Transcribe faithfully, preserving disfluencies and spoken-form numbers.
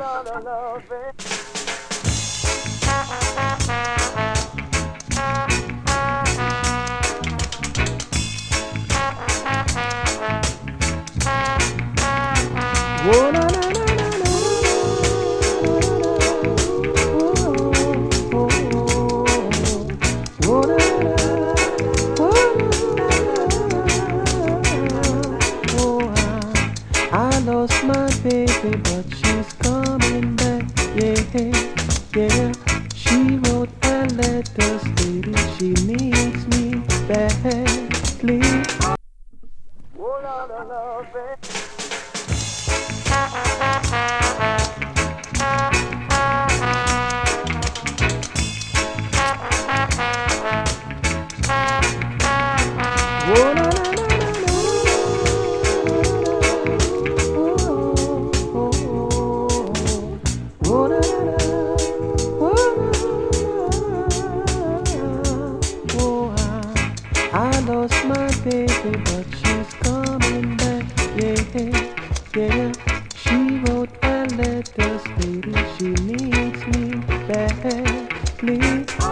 Whoa, na, na, na, na, na. Whoa, whoa, na, na, whoa, oh, I, I lost my baby, but she's coming back. Yeah, yeah. She wrote a letter stating she needs me badly. Whoa, la, la, la, baby. Whoa, na, na, na, na, na. Oh, oh, oh. Whoa, na, na, na. Whoa, oh, I, I lost my baby, but she's coming back. Yeah, yeah.